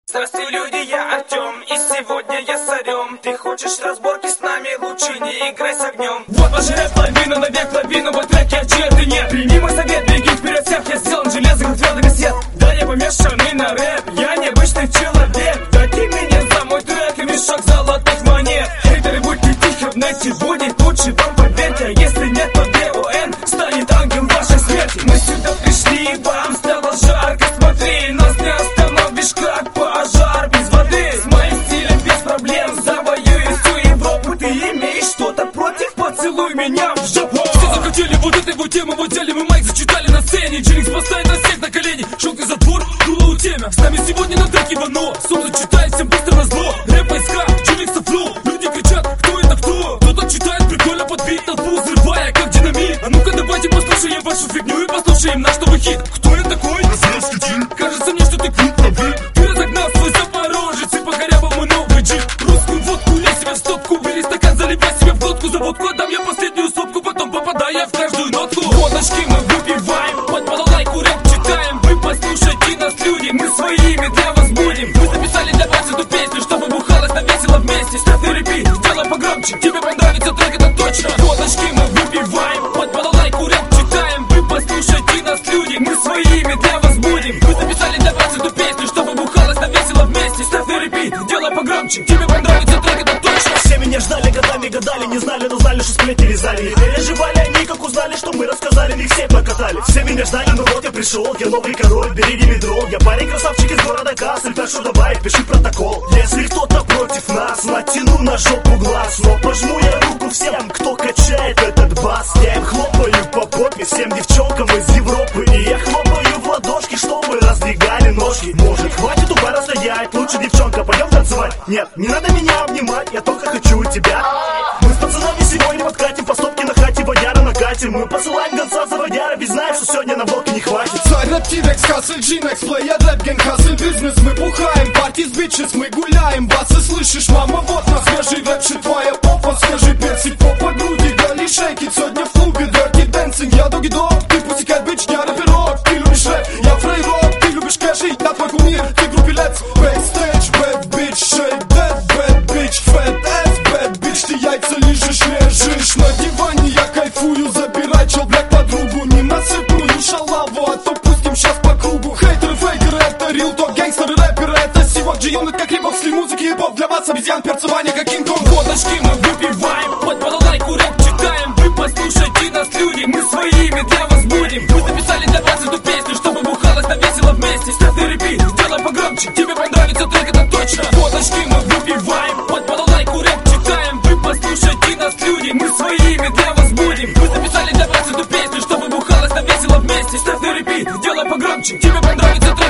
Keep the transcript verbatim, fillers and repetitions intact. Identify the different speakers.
Speaker 1: Здравствуй, люди, я Артем, и сегодня я с царем. Ты хочешь разборки с нами, лучше не играй с огнем. Вот ваш рэп, лавина, навек лавина, вот треки, а чьи ты нет. Прими мой совет, беги вперед всех, я сделан железом, как твердый кассет. Да, я помешанный на рэп, я необычный человек. Дайте меня за мой трек и мешок золотых монет. Хейтеры, будьте тихо, в нете будет лучше, вам поверьте. А если нет, то ДОН станет ангел вашей смерти. Мы сюда пришли, вам стало жарко, смотри, нас не остановишь, как пожар без воды. С моим стилем без проблем завоюю всю Европу. Ты имеешь что-то против? Поцелуй меня в жопу.
Speaker 2: Все захотели вот этой вот темы, вот взяли мы майк, зачитали на сцене. Джинкс поставит нас всех на колени, желтый затвор, дуло у темя. С нами сегодня на треке Вано, сом зачитает всем быстро на зло. Рэп войска, Джинкса флоу, люди кричат, кто это кто? Кто-то читает, прикольно подбить толпу, взрывая как динамит. А ну-ка давайте послушаем вашу фигню и послушаем наш новый хит. Кто я такой? Кажется мне, что ты крупный. Ты разогнал свой Запорожец и по корябам много джип. Русскую водку лей себе в стопку, бери стакан, заливай себе в глотку. За водку отдам я последнюю сопку, потом попадая в каждую нотку. Водочки мы выпиваем, под балалайку рэп читаем. Вы послушайте нас, люди, мы своими для вас будем. Мы записали для вас эту песню, чтобы бухалось нам весело вместе. Ставь на репит, сделай погромче, тебе понравится трек, это точно. Водочки мы выпиваем, под балалайку рэп читаем. Вы послушайте нас, люди, мы своими для вас будем. Мы записали для вас эту песню, чтобы бухалось нам весело вместе. Ставь на репит, сделай погромче, тебе понравится трек, это точно.
Speaker 3: Все меня ждали, годами гадали, не знали, но знали, что сплети вязали. И переживали они, как узнали, что мы рассказали, их всех покатали. Все меня ждали, но вот я пришел, я новый король, бери димедрол. Я парень красавчик из города Кассель, так что давай, пиши протокол. Если кто-то против нас, натяну на жопу глаз. Но пожму я руку всем, кто качает этот бас. Я им хлопаю по попе, всем девчонкам из Европы. И я хлопаю в ладошки, чтобы раздвигали ножки. Может, хватит у бара стоять, лучше, девчонка, пойдем танцевать. Нет, не надо меня обнимать, я только хочу тебя. Мы с пацанами сегодня подкатим по стопке на хате, водяра накатим. Мы посылаем гонца за водярой, ведь знаем, что сегодня на блоке не хватит.
Speaker 4: Царь рэп, Тирекс, Хассель, Джинекс, плеер, рэп, гэнг, Хассель, бизнес. Мы бухаем, парти с бичес, мы гуляем. Басы, слышишь, мама, вот на свежий рэп, шит твоя попа. Свежий персик, попа, груди, дали шейки. Сегодня в клубе, дерти дэнсинг, я доги-дог. Ты пусикай, бич, я рэперок. Ты любишь рэп, я фрейрок. Ты любишь кэши, я твой кумир. Ты в группе Let's Backstage, bad bitch, shake that, bad bitch, fat ass, bad bitch. Ты яйца лижешь, лежишь на диване, я кайфую. Забирай, чел, блядь, подругу. Не насыпную шалаву, а то пустим сейчас по кругу. Хейтеры, фейкеры, это рил ток, гангстеры, рэперы, это сивок. Джион, как хип-хопский музыки, хип-хоп для вас, обезьян, перцевание, как Кинг-Конг.
Speaker 1: Водочки мы выпиваем, под балалайку рэп читаем. Вы послушайте нас, люди, мы своими для вас будем. Мы записали для вас эту песню, чтобы бухалось нам весело вместе. Ставь на репит, сделай погромче, тебе понравится трек, это точно. Водочки мы выпиваем, под балалайку рэп читаем. Вы послушайте нас, люди, мы своими для вас будем. Мы записали для вас эту песню, чтобы бухалось нам весело вместе. Ставь на репит, сделай погромче, тебе понравится трек.